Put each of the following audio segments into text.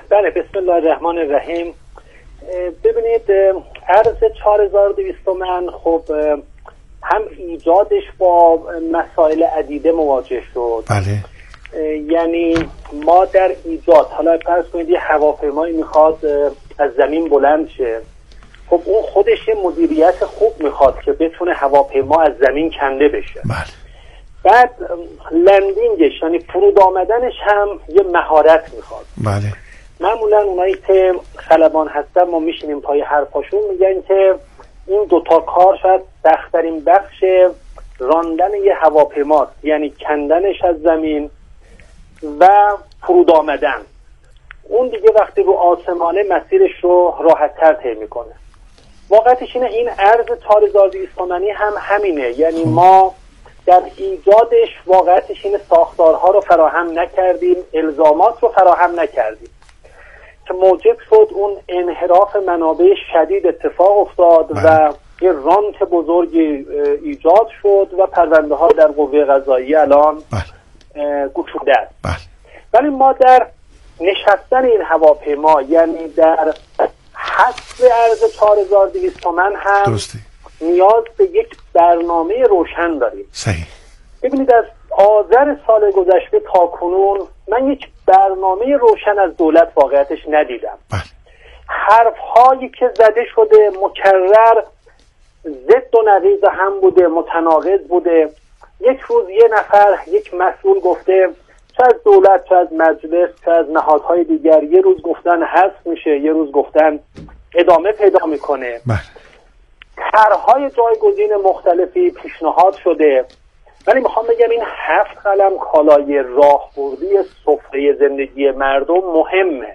بله، بسم الله الرحمن الرحیم. ببینید، ارز 4200 تومان خب هم ایجادش با مسائل عدیده مواجه شد. بله. یعنی ما در ایجاد، حالا فرض کنید یه هواپیمایی میخواد از زمین بلند شه، خب اون خودش یه مدیریت خوب میخواد که بتونه هواپیما از زمین کنده بشه. بله. بعد لندینگش، یعنی فرود آمدنش هم یه مهارت میخواد. بله. معمولا اونایی که خلبان هستن ما میشینیم پای حرفاشون، میگن که این دوتا کار شاید سخت‌ترین بخش راندن یه هواپیماست، یعنی کندنش از زمین و فرود آمدن. اون دیگه وقتی رو آسمانه مسیرش رو راحت‌تر طی میکنه. واقعیتش اینه این ارز 4200 تومانی هم همینه، یعنی ما در ایجادش واقعیتش اینه ساختارها رو فراهم نکردیم، الزامات رو فراهم نکردیم که موجب شد اون انحراف منابع شدید اتفاق افتاد و یه رانت بزرگی ایجاد شد و پرونده ها در قوه قضاییه الان گشوده است. ولی ما در نشستن این هواپیما، یعنی در حذف ارز 4200 تومان هم درسته. نیاز به یک برنامه روشن داریم. صحیح. ببینید، از آذر سال گذشته تا کنون من یک برنامه روشن از دولت واقعیتش ندیدم. حرف هایی که زده شده مکرر ضد و نقیض هم بوده، متناقض بوده. یک روز یه نفر، یک مسئول گفته چه از دولت، چه از مجلس، چه از نهادهای دیگر، یه روز گفتن حذف میشه، یه روز گفتن ادامه پیدا میکنه. طرح‌های جایگزین مختلفی پیشنهاد شده، ولی میخوام بگم این 7 قلم کالای راهبردی سفره زندگی مردم مهمه.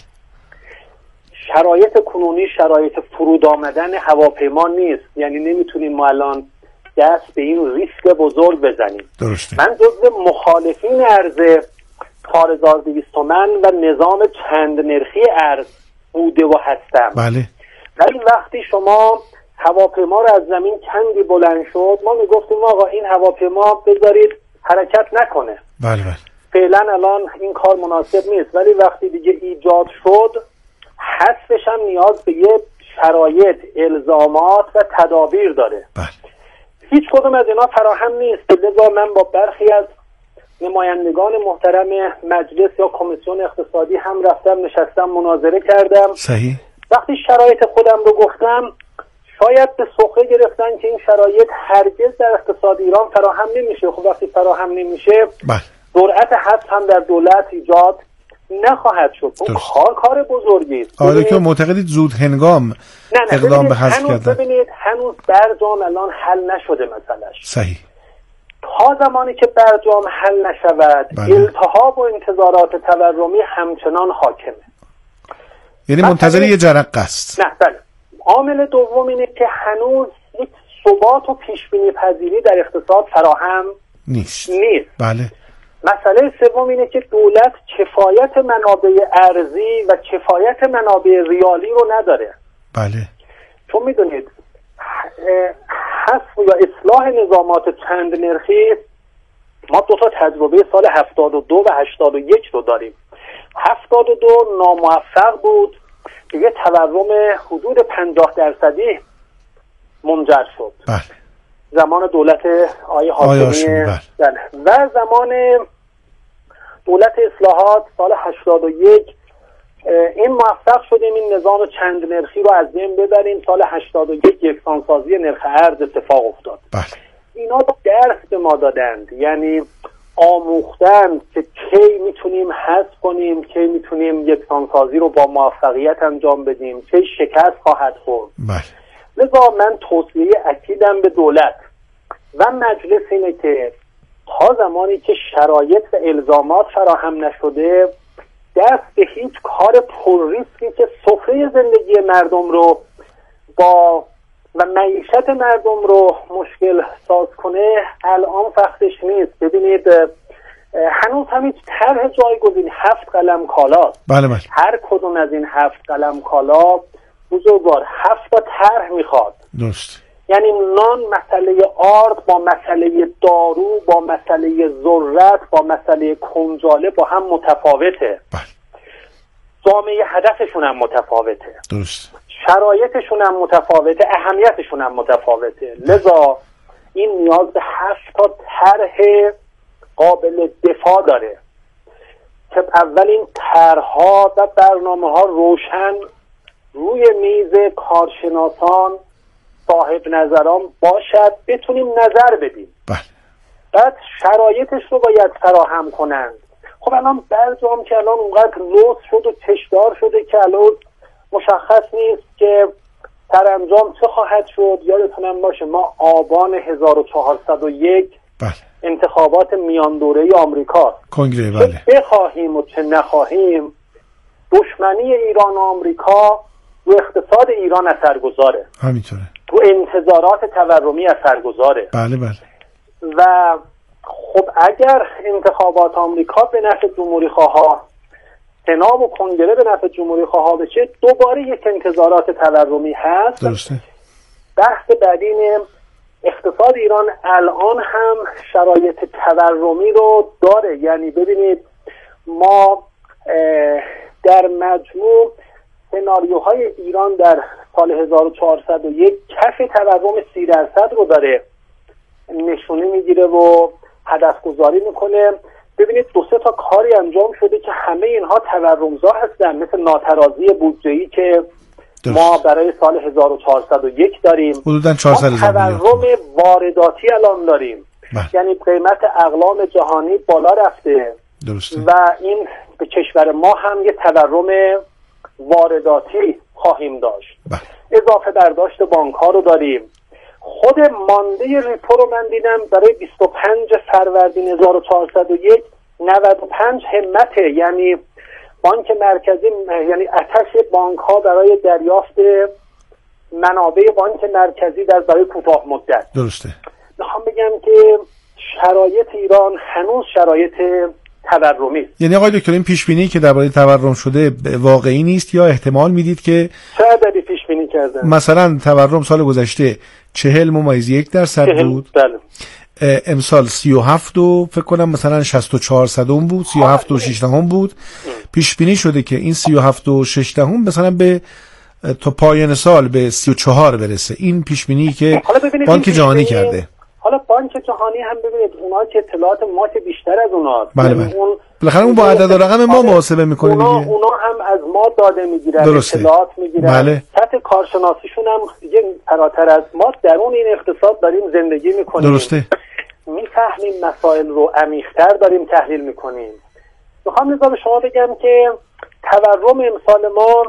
شرایط کنونی شرایط فرود آمدن هواپیما نیست، یعنی نمیتونیم ما الان دست به این ریسک بزرگ بزنیم. درسته. من جزو مخالفین ارز 4200 تومان و نظام چند نرخی ارز بوده و هستم. بله. ولی وقتی شما هواپیما رو از زمین کندی بلند شد، ما میگفتیم آقا این هواپیما بذارید حرکت نکنه. بله. فعلا الان این کار مناسب نیست، ولی وقتی دیگه ایجاد شد، حذفش هم نیاز به یه شرایط، الزامات و تدابیر داره. هیچ کدوم از اینا فراهم نیست. لذا من با برخی از نمایندگان محترم مجلس یا کمیسیون اقتصادی هم رفتم نشستم، مناظره کردم. صحیح. وقتی شرایط خودم رو گفتم، شاید به سخره گرفتن که این شرایط هرگز در اقتصاد ایران فراهم نمیشه. خب وقتی فراهم نمیشه، جرأت حذف هم در دولت ایجاد نخواهد شد. اون کار بزرگی است. آقای دکتر معتقدید زود هنگام اقدام به حذف کردن؟ ببینید هنوز برجام الان حل نشده مسئلهش. صحیح. تا زمانی که برجام حل نشود، التهاب و انتظارات تورمی همچنان حاکمه. یعنی منتظر یه جرقه است. نه، بله. عامل دوم اینه که هنوز یک ثبات و پیشبینی پذیری در اقتصاد فراهم نیست. بله. مسئله سوم اینه که دولت کفایت منابع ارزی و کفایت منابع ریالی رو نداره. بله. چون میدونید حذف یا اصلاح نظامات چند نرخی، ما دو تا تجربه سال 72 و 81 رو داریم. 72 ناموفق بود، دیگه تورم حدود 50% منجر شد. زمان دولت آقای هاشمی و زمان دولت اصلاحات سال 81 این موفق شدیم این نظام چند نرخی رو از بین ببریم. سال 81 یکسانسازی نرخ ارز اتفاق افتاد. اینا درس به ما دادند، یعنی آموختن که کی میتونیم حذف کنیم، کی میتونیم یکسانسازی رو با موفقیت انجام بدیم، کی شکست خواهد خورد. لذا من توصیه اکیدم به دولت و مجلس اینه که تا زمانی که شرایط و الزامات فراهم نشده، دست به هیچ کار پر ریسکی که سفره زندگی مردم رو و معیشت مردم رو مشکل ساز کنه الان وقتش نیست. ببینید هنوز همین طرح جایگزین 7 قلم کالاست. بله. هر کدوم از این 7 قلم کالا بزرگوار 7 تا طرح میخواد. درست. یعنی نان مسئله آرد با مسئله دارو با مسئله ذرت با مسئله کنجاله با هم متفاوته. جامعه هدفشون هم متفاوته، درست، شرایطشون هم متفاوته، اهمیتشون هم متفاوته. لذا این نیاز به 7 تا طرح قابل دفاع داره که اولین طرح‌ها و برنامه‌ها روشن روی میز کارشناسان صاحب نظران باشد، بتونیم نظر بدیم. بعد شرایطش رو باید فراهم کنند. خب الان برجام که الان اونقدر لوس شد و چشدار شده که الان مشخص نیست که سرانجام چه خواهد شد. یادتونم باشه ما آبان 1401 انتخابات میان دوره آمریکا، کنگره، چه بخواهیم و چه نخواهیم دشمنی ایران و آمریکا رو اقتصاد ایران اثرگذاره، همینطوره، رو انتظارات تورمی اثرگذاره. بله بله. و خب اگر انتخابات آمریکا به نفع جمهوری خواها، سنا و کنگره به نفع جمهوری خواها بشه، دوباره یک انتظارات تورمی هست. درسته. بحث بعدی اینه اقتصاد ایران الان هم شرایط تورمی رو داره. یعنی ببینید ما در مجموع سناریوهای ایران در سال 1401 کف تورم 30% رو داره نشونه میگیره و هدف گذاری میکنه. ببینید 2-3 تا کاری انجام شده که همه اینها تورمزا هستن، مثل ناترازی بودجه‌ای که ما برای سال 1401 داریم، حدوداً 400,000 تورم وارداتی الان داریم. یعنی قیمت اقلام جهانی بالا رفته. درسته. و این به کشور ما هم یه تورم وارداتی خواهیم داشت. اضافه برداشت بانک ها رو داریم. خود مانده ریپو رو من دیدم برای 25 فروردین 1401 95 همته، یعنی بانک مرکزی، یعنی آتش بانک ها برای دریافت منابع بانک مرکزی در برای کوتاه مدت. درسته. میخوام بگم که شرایط ایران هنوز شرایط تورمی است. یعنی آقای دکتر این پیش بینی که درباره تورم شده واقعی نیست یا احتمال میدید که چه عددی پیش بینی کردن؟ مثلا تورم سال گذشته 40.1% بود. بله. امسال 37 و فکر کنم مثلا 64% بود، 37.6 بود. پیش بینی شده که این 37.6 مثلا به تا پایان سال به 34 برسه. این پیش بینی که بانک جهانی کرده. حالا بانک جهانی هم ببینید اونا که اطلاعات ما که بیشتر از اوناست. بله. بالاخره اون با عدد و رقم ما محاسبه میکنه دیگه. اونا هم از ما داده میگیرن، اطلاعات میگیرن. بله. سطح کارشناسیشون هم دیگه فراتر از ما درون این اقتصاد داریم زندگی میکنیم. درسته. میفهمیم مسائل رو عمیق‌تر داریم تحلیل میکنیم. میخوام لذا به شما بگم که تورم امسال ما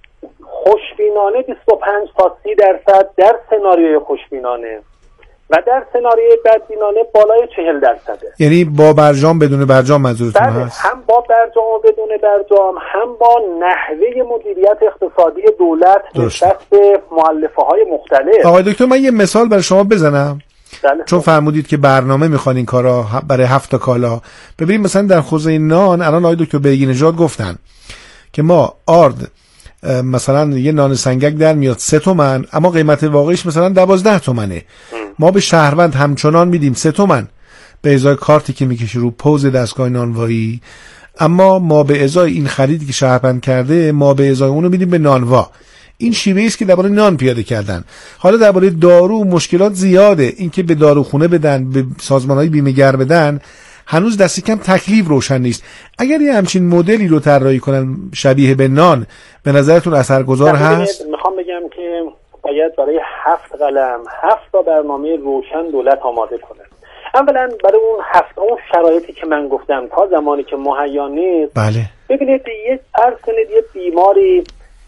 خوشبینانه 25 تا 30% در سناریوی خوشبینانه و در سناریوی بدبینانه بالای 40%. یعنی با برجام بدون برجام منظورتون هست؟ هم با برجام و بدون برجام، هم با نحوه مدیریت اقتصادی دولت نسبت به مؤلفه‌های مختلف. آقای دکتر من یه مثال برای شما بزنم. چون فرمودید که برنامه میخوان این کارا برای 7 تا کالا. ببینید مثلا در حوزه نان الان آقای دکتر بیگی‌نژاد گفتن که ما آرد مثلا یه نان سنگک در میاد 3 تومن اما قیمت واقعیش مثلا 12 تومنه. ما به شهروند همچنان میدیم 3 تومن به ازای کارتی که میکشه رو پوز دستگاه نانوایی، اما ما به ازای این خریدی که شهروند کرده ما به ازای اونو میدیم به نانوا. این شیوهی است که درباره نان پیاده کردن. حالا درباره دارو مشکلات زیاده. این که به داروخونه بدن، به سازمان‌های بیمه‌گر بدن، هنوز دست کم تکلیف روشن نیست. اگر یه همچین مدلی رو طراحی کنن شبیه به نان، به نظرتون اثرگذار هست؟ میخوام بگم که باید برای 7 قلم 7 تا برنامه روشن دولت آماده کنه. اولا برای اون 7 اون شرایطی که من گفتم تا زمانی که مهیا نیست. بله. ببینید یه فرض کنید یه بیماری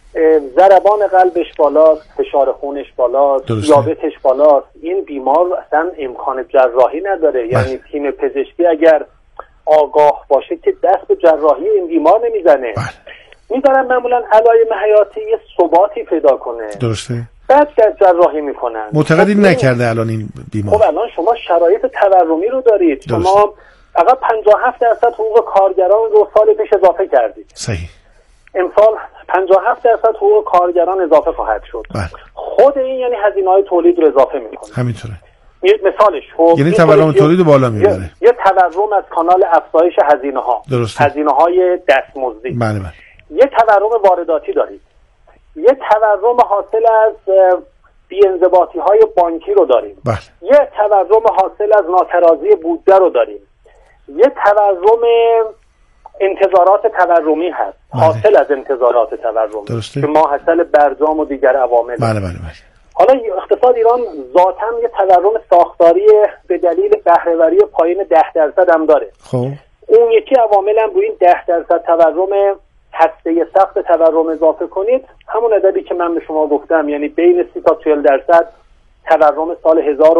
ضربان قلبش بالاست، فشار خونش بالاست، دیابتش بالاست، این بیمار اصلا امکان جراحی نداره. یعنی تیم پزشکی اگر آگاه باشه که دست به جراحی این بیمار نمیزنه. میذارن معمولا علائم حیاتی یه ثباتی پیدا کنه. درسته. بعد جراحی میکنن. معتقدی نکرده الان این بیمار. خب الان شما شرایط تورمی رو دارید. شما فقط 57% حقوق کارگران رو سال پیش اضافه کردید. صحیح. امسال 57% حقوق کارگران اضافه خواهد شد. خود این یعنی هزینه‌های تولید رو اضافه میکنه. همینطوره. مثالش یعنی تورم تولید رو بالا میبره. یه تورم از کانال افزایش هزینه‌ها. هزینه‌های دستمزدی. بله بله. یه تورم وارداتی داریم، یه تورم حاصل از بی‌انضباطی‌های بانکی رو داریم، یه تورم حاصل از ناترازی بودجه رو داریم، یه تورم انتظارات تورمی هست حاصل از انتظارات تورمی که ماحصل برجام و دیگر عوامل. حالا اقتصاد ایران ذاتاً یه تورم ساختاری به دلیل بهره‌وری پایین 10% هم داره. خب اون یکی عوامل هم روی این 10% تورم هسته سخت تورم اضافه کنید، همون عددی که من به شما گفتم، یعنی بین 30 تا 40% تورم سال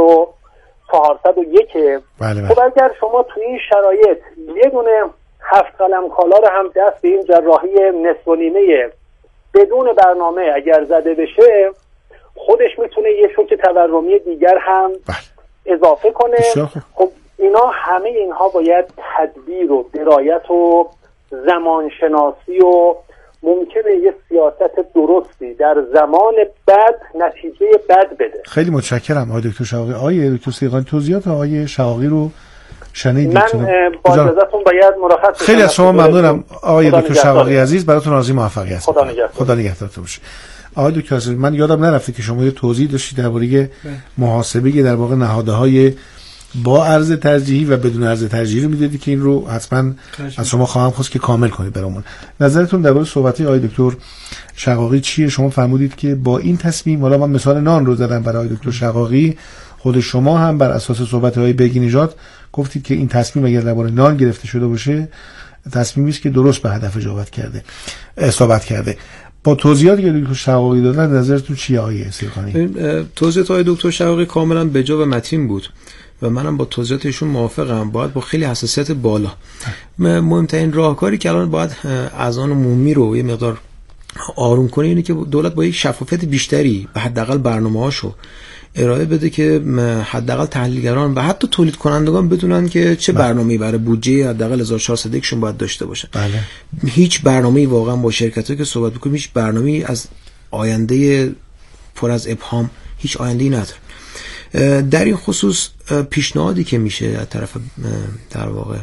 1401. خب اگر شما توی این شرایط یه دونه 7 قلم کالا رو هم دست به این جراحی نصف و نیمه بدون برنامه اگر زده بشه، خودش میتونه یه شوک تورمی دیگر هم اضافه کنه. خب همه اینها باید تدبیر و درایت و زمانشناسی و ممکنه یه سیاست درستی در زمان بد نتیجه بد بده. خیلی متشکرم آقای دکتر شقاقی. آقای دکتر سیغانی توضیحات آقای شقاقی رو شنیدید؟ من با اجازهتون باید مرخص. خیلی از شما ممنونم آقای دکتر شقاقی عزیز، براتون آرزوی موفقیت. خدا نگهدارتون باشه. آقای دکتر عزیز، من یادم نرفته که شما یه توضیح داشتید درباره محاسبه در واقع نهادهای با ارز ترجیحی و بدون ارز ترجیحی رو میدادی که این رو حتما از شما خواهم خواست که کامل کنید برامون. نظرتون درباره صحبت آقای دکتر شقاقی چیه؟ شما فرمودید که با این تصمیم، حالا من مثال نان رو زدم برای آقای دکتر شقاقی، خود شما هم بر اساس صحبت های بیگینژاد گفتید که این تصمیم اگر درباره نان گرفته شده باشه تصمیمی است که درست به هدف اصابت کرده. با توضیحاتی که دکتر شقاقی دادن نظرتون چیه آقای سیغانی؟ توضیحات آقای دکتر شقاقی کاملا بجا و متین بود و منم با توضیحات ایشون موافقم. باید با خیلی حساسیت بالا، مهمترین راهکاری که الان باید اذهان عمومی رو یه مقدار آروم کنه اینه که دولت با یک شفافیت بیشتری به حداقل برنامه‌هاشو ارائه بده که حداقل تحلیلگران و حتی تولید کنندگان بدونن که چه برنامه‌ای برای بودجه حداقل 1401 شون باید داشته باشن. هیچ برنامه‌ای واقعا با شرکتایی که صحبت می‌کنیم هیچ برنامه‌ای از آینده پر از ابهام هیچ آینده‌ای نداره. در این خصوص پیشنهادی که میشه از طرف در واقع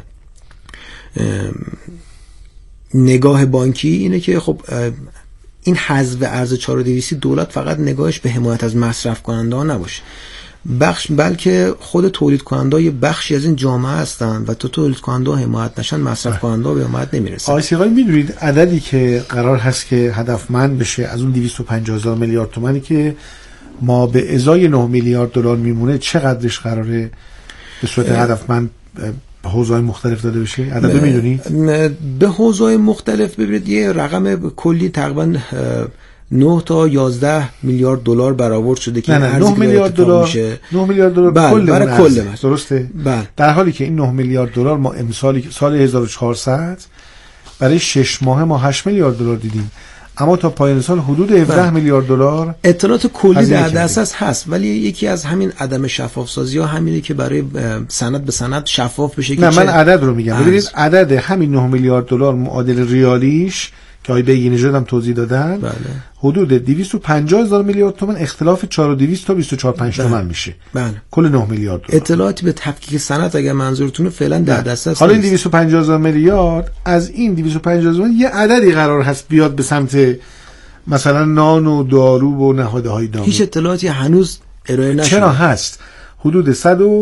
نگاه بانکی اینه که خب این حذف ارز 4200 دولت فقط نگاهش به حمایت از مصرف کننده ها نباشه، بلکه خود تولید کننده ها یه بخشی از این جامعه هستن و تو تولید کننده ها حمایت نشن مصرف کننده ها به حمایت نمیرسن. آقای سیغانی میدونید عددی که قرار هست که هدفمند بشه از اون 250,000 میلیارد تومانی که ما به ازای 9 میلیارد دلار میمونه چقدرش قراره به صورت هدفمند به حوزه‌های مختلف داده بشه؟ عدد رو میدونید؟ به حوزه‌های مختلف ببینید یه رقم کلی تقریبا 9 تا 11 میلیارد دلار برآورد شده که 9 میلیارد دلار میشه. 9 میلیارد دلار کل درسته؟ در حالی که این 9 میلیارد دلار ما امسال سال 1400 برای 6 ماه ما 8 میلیارد دلار دیدیم، اما تا پایان سال حدود 17 میلیارد دلار. اطلاعات کلی در دسترس هست، ولی یکی از همین عدم شفاف سازی ها همینه که برای سند به سند شفاف بشه که نه من عدد رو میگم. ببینید عدد همین 9 میلیارد دلار معادل ریالیش که آقای بیگینژاد هم توضیح دادن حدود 250,000 میلیارد تومان اختلاف 4200 تا 245 تومان میشه. کل 9 میلیارد دلار. اطلاعاتی به تفکیک سند اگر منظورتونه فعلا در دسترس. حالا این 250,000 میلیارد از این 250,000 یه عددی قرار هست بیاد به سمت مثلا نان و دارو و نهادهای دامی. هیچ اطلاعاتی هنوز ارائه نشده. چرا هست؟ حدود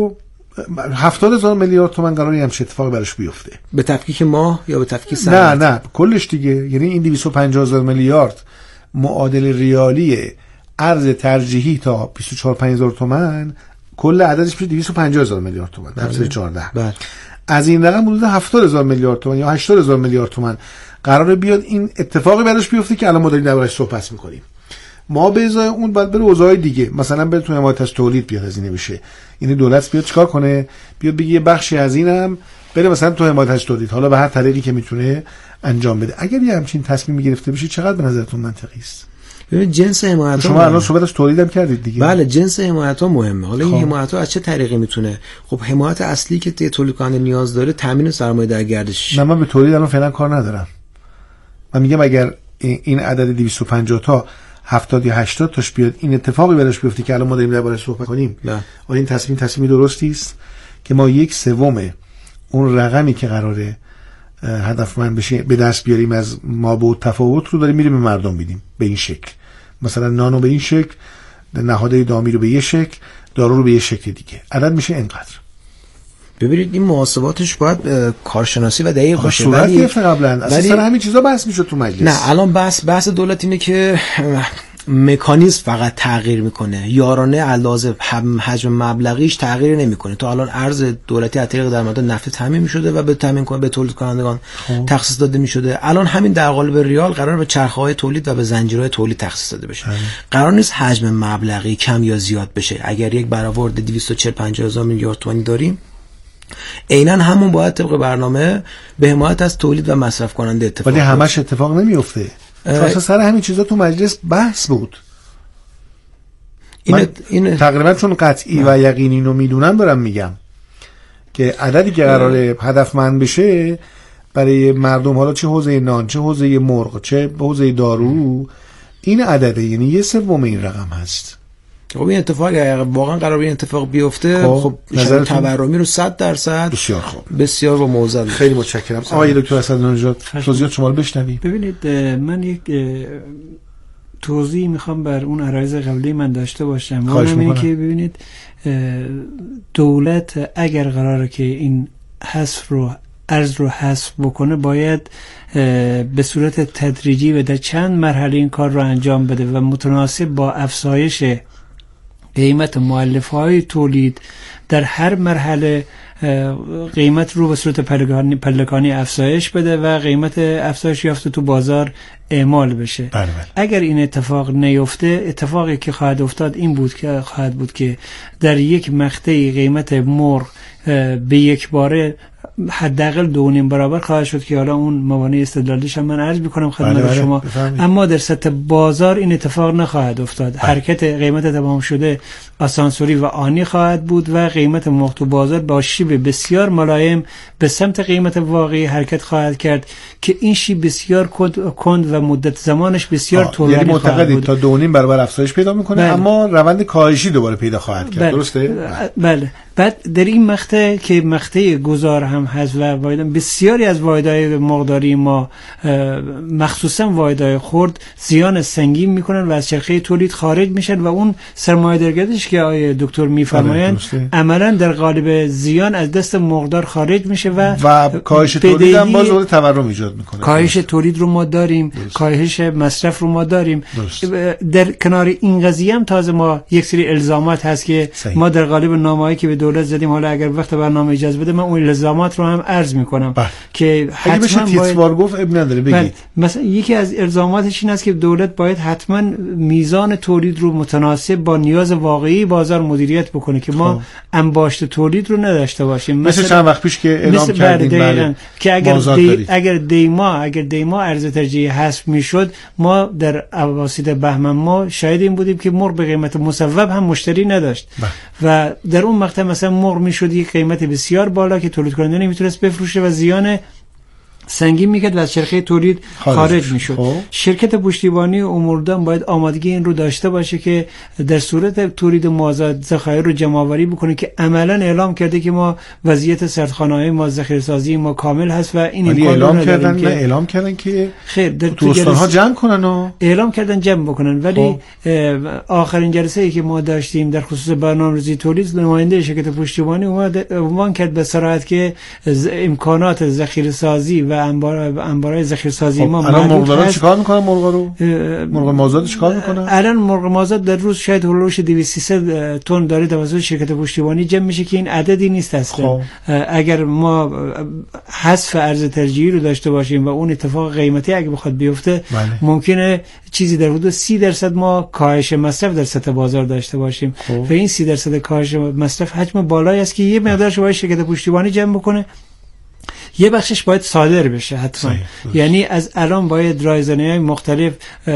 170,000 میلیارد تومان قراره همچین اتفاق براش بیفته. به تفکیک ماه یا به تفکیک سند؟ نه کلش دیگه. یعنی این 250,000 میلیارد معادل ریالی ارز ترجیحی تا 24,000 تومان، کل عددش میشه 250,000 میلیارد تومان در 14. از این رقم حدود 70,000 میلیارد تومان یا 80,000 میلیارد تومان قراره بیاد این اتفاقی براش بیفته که الان ما داریم دربارش صحبت می‌کنیم. ما به ازای اون بعد بره اوضاع دیگه، مثلا بره تو حمایت از تولید بیاد هزینه بشه. یعنی دولت بیاد چیکار کنه؟ بیاد بگه یه بخشی از اینم بره مثلا تو حمایت از تولید، حالا به هر طریقی که میتونه انجام بده. اگر یه همچین تصمیمی گرفته بشه چقدر به نظرتون منطقی است؟ ببین جنس حمایت شما الان صحبت از تولید هم کردید دیگه. بله جنس حمایت ها مهمه. حالا این حمایت ها از چه طریقی میتونه؟ خب حمایت اصلی که تولید کننده نیاز داره تامین سرمایه در گردش. نه من به تولید الان فعلا کار ندارم. من میگم اگر این عدد 250 تا 70 یا 80 تاش بیاد این اتفاقی براش بیفته که الان ما داریم دربارش صحبت کنیم، آیا این تصمیم درستی است که ما 1/3 اون رقمی که قراره هدفمند بشه به دست بیاریم از ما بود تفاوت رو داریم میریم به مردم بدیم به این شکل. مثلا نانو به این شکل، نهادهای دامی رو به یه شکل، دارو رو به یه شکل دیگه. عدد میشه اینقدر. ببینید این محاسباتش باید کارشناسی و دقیق باشه. صورت گرفته قبلا اصلا همین چیزا بحث میشد تو مجلس. نه الان بحث دولت اینه که مکانیزم فقط تغییر میکنه، یارانه علاوه حجم مبلغیش تغییر نمیکنه. تا الان ارز دولتی از طریق درآمد نفت تامین میشده و به تامین کننده به تولید کنندگان تخصیص داده میشده. الان همین در قالب ریال قرار به چرخه‌های تولید و به زنجیرهای تولید تخصیص داده بشه. قرار نیست حجم مبلغی کم یا زیاد بشه. اگر یک برآورد 240-50 هزار میلیارد تومانی داریم، عیناً همون باید طبق برنامه به حمایت از تولید و مصرف کننده اتفاق ولی همش اتفاق نمیفته. اصلا سر همین چیزا تو مجلس بحث بود. این تقریبا چون قطعی و یقینی رو میدونم دارم میگم که عددی که قراره هدفمند بشه برای مردم، حالا چه حوزه نان، چه حوزه مرغ، چه حوزه دارو، این عدده، یعنی 1/3 این رقم هست. خب این اتفاق واقعا قرار این اتفاق بیفته، خب تورمی رو 100% بسیار خوب، بسیار با موزل. خیلی متشکرم. آقای دکتر اسدنژاد توضیحات شما رو بشنویم. ببینید من یک توضیح میخوام بر اون عرایض قبلی من داشته باشم. اونم اینه که ببینید دولت اگر قراره که این ارز رو حذف بکنه، باید به صورت تدریجی و در چند مرحله این کار رو انجام بده و متناسب با افزایش قیمت مؤلفه‌های تولید در هر مرحله قیمت رو به صورت پلکانی افزایش بده و قیمت افزایش یافته تو بازار اعمال بشه. بله. اگر این اتفاق نیفته، اتفاقی که خواهد افتاد این خواهد بود که در یک مقطعی قیمت مرغ به یک باره حداقل 2.5 برابر خواهد شد که حالا اون موانع استدلالیش هم من عرض می‌کنم خدمت شما. اما در سطح بازار این اتفاق نخواهد افتاد. حرکت قیمت تمام شده آسانسوری و آنی خواهد بود و قیمت مرغ تو بازار با شیب بسیار ملایم به سمت قیمت واقعی حرکت خواهد کرد که این شیب بسیار کند و مدت زمانش بسیار طولانی یعنی خواهد بود. تا 2.5 برابر افزایش پیدا می‌کنه. بله. اما روند کاهشی دوباره پیدا خواهد کرد. درسته؟ بله. بعد در این مقطع که مقطع گذار هم هست و بسیاری از واحدهای مرغداری ما مخصوصا واحدهای خرد زیان سنگین میکنن و از چرخه تولید خارج میشن و اون سرمایه‌دارگریش که آقای دکتر میفرمایند عملاً در قالب زیان از دست مرغدار خارج میشه و کاهش تولید هم باز دوباره تورم ایجاد میکنه. کاهش تولید رو ما داریم، کاهش مصرف رو ما داریم. در کنار این قضیه هم تازه ما یک سری الزامات هست که ما در قالب نامه‌ای که به دولت زدیم، حالا اگر وقت برنامه اجازه بده من اون الزامات رو هم عرض میکنم که حتما تیتروار گفت اب نداره بگید. مثلا یکی از الزاماتش این است که دولت باید حتما میزان تولید رو متناسب با نیاز واقعی بازار مدیریت بکنه که ما انباشت تولید رو نداشته باشیم. مثل چند وقت پیش که اعلام کردیم که اگر دیما ارز ترجیحی حذف میشد، ما در اواسط بهمن ما شاهد این بودیم که مرغ به قیمت مصوب هم مشتری نداشت و در اون مقطع مثلا مرغ میشد یک قیمت بسیار بالا که تولید کننده نمیتونست بفروشه و زیان سنگین میکرد و از چرخه تولید خارج میشد. شرکت پشتیبانی اموردان باید آمادگی این رو داشته باشه که در صورت تولید مازاد ذخایر رو جمع آوری بکنه که عملا اعلام کرده که ما وضعیت سردخانه‌های ما ذخیره‌سازی ما کامل هست و این امکان رو اعلام کردن که خیر در تو استان‌ها جمع کنن و اعلام کردن جمع بکنن، ولی آخرین جلسه‌ای که ما داشتیم در خصوص برنامه‌ریزی تولید، نماینده شرکت پشتیبانی اومد عنوان کرد به صراحت که امکانات ذخیره‌سازی و انبارهای ذخیره‌سازی ما الان مرغدارا چیکار میکنن؟ مرغ مازاد چیکار میکنن؟ الان مرغ مازاد در روز شاید هولوش 200 تن داره توسط شرکت پشتیبانی جمع میشه که این عددی نیست اصلا. اگر ما حذف ارز ترجیحی رو داشته باشیم و اون اتفاق قیمتی اگه بخواد بیفته، ممکنه چیزی در حدود 30% ما کاهش مصرف در سطح بازار داشته باشیم و این 30% کاهش مصرف حجم بالایی است که یه مقدارش باید شرکت پشتیبانی جمع بکنه، یه بخشش باید صادر بشه حتما. یعنی از الان باید رایزنی‌های مختلف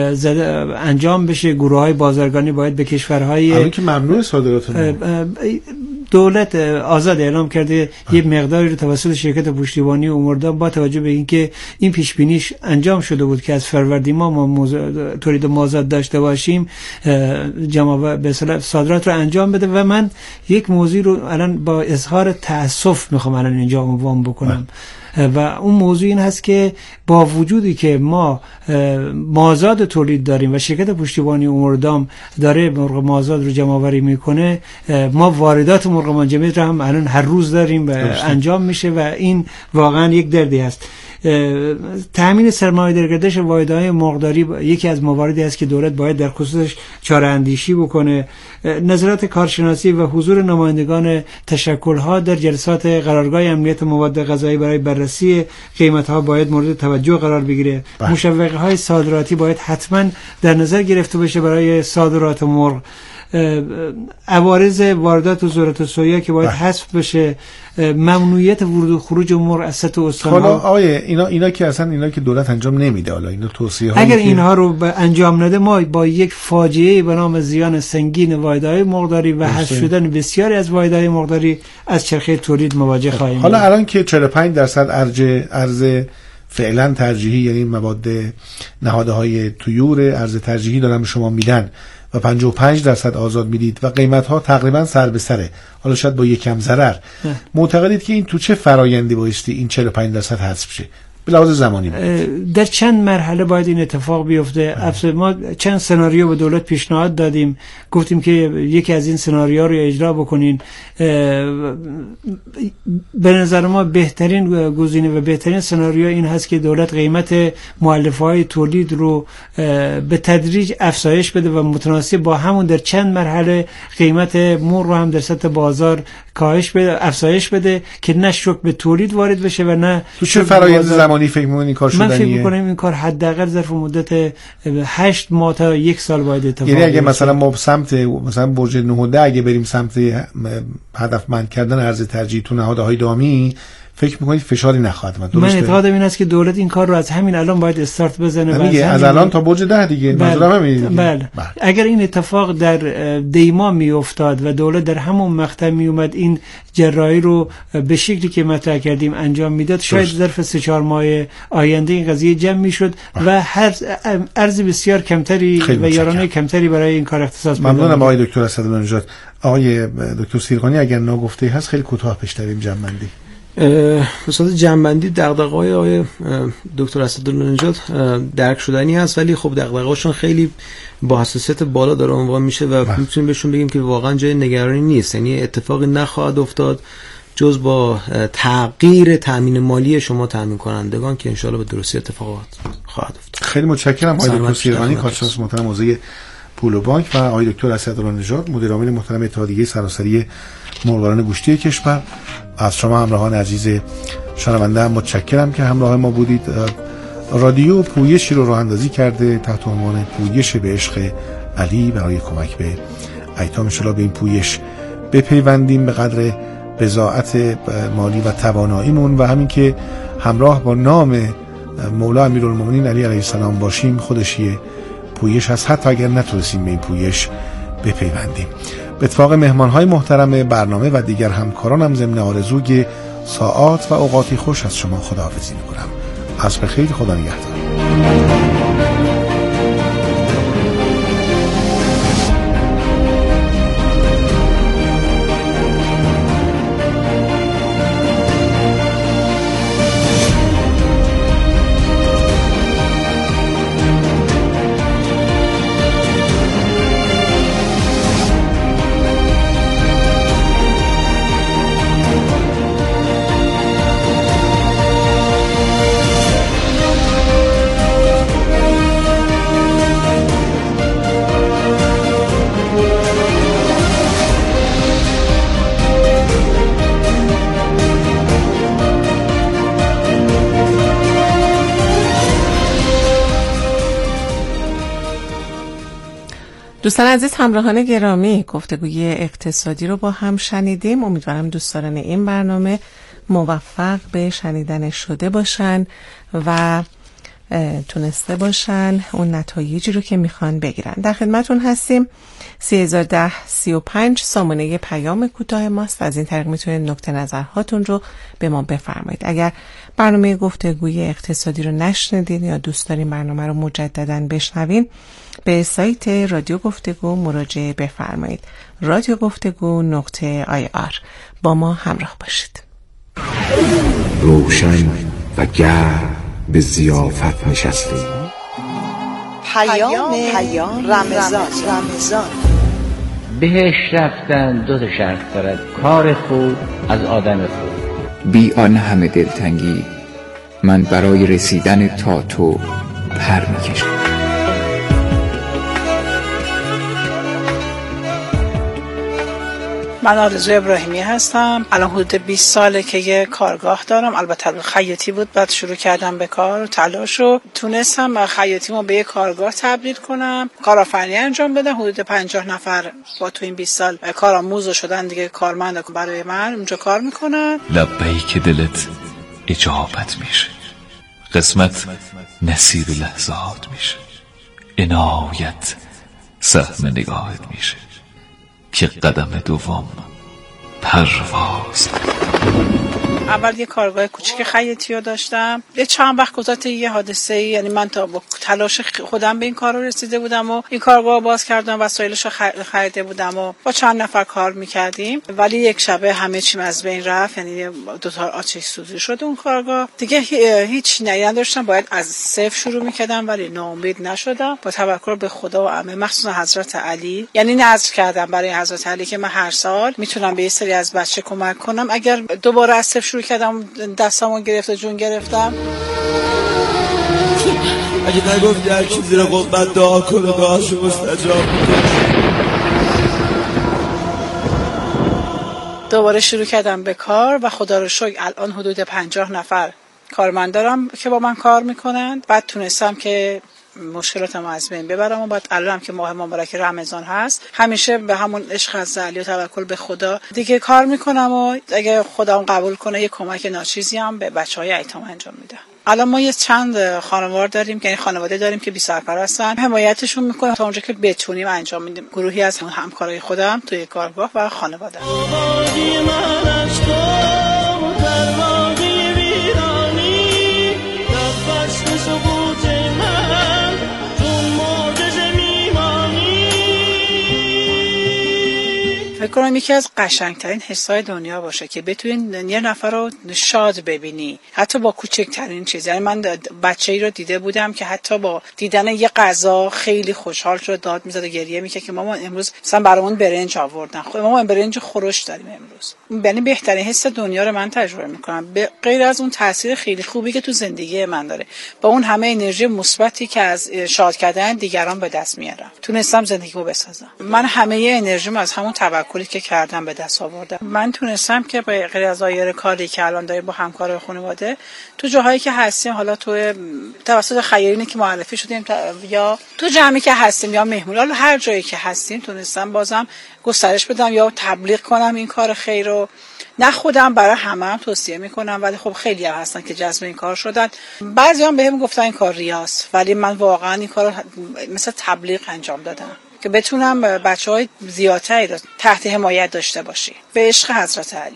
انجام بشه، گروه‌های بازرگانی باید به کشورهای الان که ممنوع صادرات دولت آزاد اعلام کرده یه مقداری رو توسط شرکت پشتیبانی اموردان با توجه به اینکه این پیش بینیش انجام شده بود که از فروردین ما تولید مازاد داشته باشیم، جمع به اصطلاح صادرات رو انجام بده. و من یک موضوع رو الان با اظهار تأسف میخوام الان اینجا عنوان بکنم. و اون موضوع این هست که با وجودی که ما مازاد تولید داریم و شرکت پشتیبانی امور دام داره مرغ مازاد رو جمع آوری میکنه، ما واردات مرغ منجمد رو هم الان هر روز داریم و انجام میشه و این واقعا یک دردی هست. تامین سرمایه در گردش واحدهای مرغداری یکی از مواردی است که دولت باید در خصوصش چاره اندیشی بکنه. نظرات کارشناسی و حضور نمایندگان تشکل‌ها در جلسات قرارگاه امنیت مواد غذایی برای بررسی قیمت‌ها باید مورد توجه قرار بگیره. مشوقه‌های صادراتی باید حتما در نظر گرفته بشه برای صادرات مرغ. عوارض واردات و ذرت سویا که باید حذف بشه، ممنوعیت ورود و خروج مرغ از سطح استان‌ها. حالا آیه اینا که اصلا اینا که دولت انجام نمیده، حالا اینا توصیه‌هایی اگر اینها رو انجام نده ما با یک فاجعه به نام زیان سنگین واحدهای مرغداری و حذف شدن بسیاری از واحدهای مرغداری از چرخه تولید مواجه خواهیم. حالا الان که 45% ارز فعلا ترجیحی، یعنی مواد نهادهای طیور ارز ترجیحی دارن به شما میدن و 55% آزاد میدید و قیمت ها تقریبا سر به سره، حالا شاید با یکم ضرر، معتقدید که این تو چه فرایندی بایستی این 45% حذف شه به لحاظ زمانی؟ در چند مرحله باید این اتفاق بیفته. ما چند سناریو به دولت پیشنهاد دادیم، گفتیم که یکی از این سناریوها رو اجرا بکنین. به نظر ما بهترین گزینه و بهترین سناریو این هست که دولت قیمت مؤلفه‌های تولید رو به تدریج افزایش بده و متناسب با همون در چند مرحله قیمت مرغ رو هم در سطح بازار کاهش بده، افزایش بده که نه شوک به تولید وارد بشه و نه تو چه فرآیند زمانی فکر می‌کنید این کار شدنیه؟ من فکر می‌کنم این کار حداقل ظرف مدت 8 ماه تا 1 سال باید اتفاق بیفته. یعنی اگه مثلا ما سمت مثلا برج 9 و 10 اگه بریم سمت هدفمند کردن ارز ترجیحی تو نهادهای دامی، فکر می‌کنید فشاری نخواهد اومد؟ من اعتقادم این است که دولت این کار رو از همین الان باید استارت بزنه. از الان تا برج 10 دیگه. منظورم همینه. بله. اگر این اتفاق در دیما میافتاد و دولت در همون مقطع میومد این جراحی رو به شکلی که مطرح کردیم انجام میداد، شاید ظرف 3-4 ماه آینده این قضیه جمع میشد و هر ارز بسیار کمتری و یارانه کمتری برای این کار اختصاص پیدا. ممنونم آقای دکتر اسدالله نژاد. آقای دکتر سیرغانی اگر ناگفته هست خیلی کوتاه بشنویم جمع‌بندی. مثلا جنبندی دغدغه‌های آقای دکتر اسدالله نژاد درک شدنی هست، ولی خب دغدغه‌هاشون خیلی با حساسیت بالا داره عنوان میشه و میتونیم بهشون بگیم که واقعا جای نگرانی نیست. یعنی اتفاقی نخواهد افتاد جز با تغییر تامین مالی شما تامین کنندگان که انشالله به درستی اتفاقات خواهد افتاد. خیلی متشکرم آقای دکتر سیرغانی، کارشناس محترم حوزه پول و بانک، و آقای دکتر اسدالله نژاد، مدیر عامل محترم اتحادیه سراسری مرغداران گوشتی کشور. از شما همراهان عزیز شنونده هم متشکرم که همراه ما بودید. رادیو پویشی رو راه اندازی کرده تحت عنوان پویش به عشق علی برای کمک به ایتام. انشالله به این پویش بپیوندیم به قدر بضاعت مالی و تواناییمون و همین که همراه با نام مولا امیرالمومنین علی علیه السلام باشیم خودش یه پویش هست، حتی اگر نتونستیم به این پویش بپیوندیم. به اتفاق مهمان‌های محترم برنامه و دیگر همکارانم ضمن آرزوی ساعات و اوقاتی خوش از شما خداحافظی می‌کنم. عصر بخیر، خدا نگهدار. دوستان عزیز، همراهان گرامی، گفتگوی اقتصادی رو با هم شنیدیم. امیدوارم دوستان این برنامه موفق به شنیدن شده باشن و تونسته باشن اون نتایجی رو که میخوان بگیرن. در خدمتون هستیم. 3010-35 سامانه پیام کوتاه ماست و از این طریق میتونید نقطه نظرهاتون رو به ما بفرمایید. اگر برنامه گفتگوی اقتصادی رو نشنیدین یا دوست دارین برنامه رو مجدداً بشنوین، به سایت رادیو گفتگو مراجعه بفرمایید. رادیو گفتگو .ir. با ما همراه باشید. روشن و گرم به ضیافت نشستیم. پیام رمضان. بهش رفتن دو تا شرط دارد: کار خوب از آدم خوب. بی آن همه دلتنگی من برای رسیدن تا تو پر میکشم. من آرزو ابراهیمی هستم. الان حدود 20 ساله که یه کارگاه دارم. البته خیاطی بود، بعد شروع کردم به کار و تلاش رو تونستم خیاطیمو به یه کارگاه تبدیل کنم، کارآفرینی انجام بدم. حدود 50 نفر با تو این 20 سال کارآموز شدن دیگه، کارمند برای من اونجا کار میکنن. لبیک دلت اجابت میشه، قسمت نصیب لحظات میشه، عنایت سهم نگاهت میشه که قدم دوم پرواز. اول یه کارگاه کوچیک خیاطی رو داشتم. یه چند وقت گذشت یه حادثه‌ای، یعنی من تا با تلاش خودم به این کار رو رسیده بودم و این کارگاه رو باز کردم، وسایلش رو خریده بودم و با چند نفر کار میکردیم. ولی یک شبه همه چیم از بین رفت، یعنی دو تا آتش سوزی شد اون کارگاه. دیگه هیچ نداشتم، باید از صفر شروع میکردم، ولی ناامید نشدم. با توکل به خدا و امه، مخصوصا حضرت علی، یعنی نذر کردم برای حضرت علی که من هر سال میتونم به یه سری از بچه کمک کنم. اگر دوباره از صفر شروع کردم دستامو گرفت جون گرفتم. اگه نگفتی هر کی زیر قبت دعا کنه دعاشو مستجاب میکنه. دوباره شروع کردم به کار و خدا رو شکر الان حدود 50 نفر کارمند دارم که با من کار میکنن. بعد تونستم که مشکلاتمو از بین ببرم و بعد الانم که ماه مبارک رمضان هست، همیشه به همون عشق از علی و توکل به خدا دیگه کار میکنم و اگه خدا قبول کنه یه کمک ناچیزی هم به بچهای ایتام انجام میدم. الان ما یه چند خانوار داریم که خانواده داریم که بی سرپرستن، حمایتشون میکنم تا اونجا که بتونیم انجام میدیم. گروهی از همکارای خودم توی کارگاه و خانواده. فکر کنم یکی از قشنگترین حسای دنیا باشه که بتونین یه نفر رو شاد ببینی، حتی با کوچکترین چیز. یعنی من بچه‌ای رو دیده بودم که حتی با دیدن یه غذا خیلی خوشحال شد، داد میزد و گریه میکرد که مامان امروز مثلا برامون برنج آوردن، مامان برنج خورش داریم امروز. یعنی بهترین حس دنیا رو من تجربه میکنم، به غیر از اون تاثیر خیلی خوبی که تو زندگی من داره، با اون همه انرژی مثبتی که از شاد کردن دیگران به دست میارم، تونستم زندگیمو بسازم. من همه انرژیمو از همون توکلی که کردم به دست آوردم. من تونستم که به غیر از دایره کاری که الان داریم با همکارای خانواده، تو جاهایی که هستیم، حالا تو توسط خیرینی که معرفی شدیم یا تو جمعی که هستیم یا مهمون، حالا هر جایی که هستیم تونستم بازم گسترش بدم یا تبلیغ کنم این کار خیر رو. نه خودم، برای همه هم توصیه میکنم، ولی خب خیلی هم هستن که جذب این کار شدن. بعضی هم بهم گفتن این کار ریاست، ولی من واقعا این کار رو مثل تبلیغ انجام دادم که بتونم بچه‌های زیادتری رو تحت حمایت داشته باشی. به عشق حضرت علی.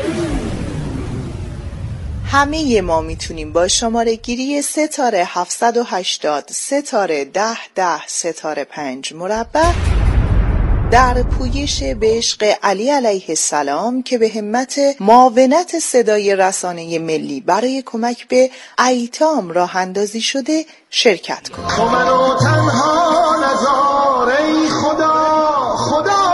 همه ما میتونیم با شماره گیری ستاره 780 ستاره 1010 ستاره 5 مربع در پویش به عشق علی علیه السلام که به همت معاونت صدای رسانه ملی برای کمک به ایتام راه اندازی شده شرکت کنید. تو منو تنها نذار ای خدا خدا.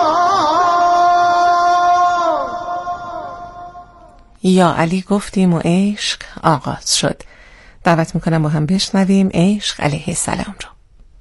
یا علی گفتیم و عشق آغاز شد. دعوت میکنم با هم بشنویم عشق علیه السلام رو.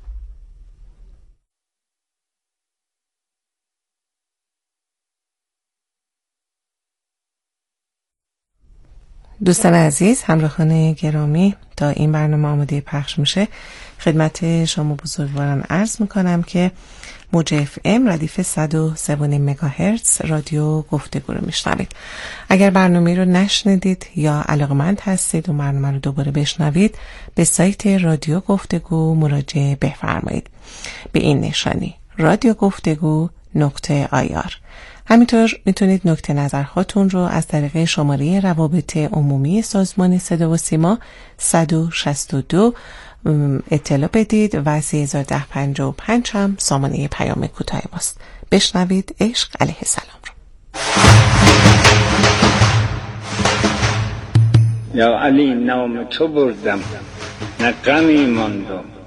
دوستان عزیز، همراهان گرامی، تا این برنامه آماده پخش میشه خدمت شما بزرگواران عرض میکنم که موج اف ام ردیف 103.9 مگاهرتز رادیو گفتگو رو میشنوید. اگر برنامه رو نشنیدید یا علاقمند هستید و برنامه رو دوباره بشنوید، به سایت رادیو گفتگو مراجعه بفرمایید به این نشانی radiogoftegu.ir. همینطور میتونید نکته نظرهاتون رو از طریق شماره روابط عمومی سازمان صدا و سیما 162 اطلاع بدید و 301055 هم سامانه پیام کوتاه ماست. بشنوید عشق علیه السلام رو. یا علی نام تو بردم نه غمی ماندم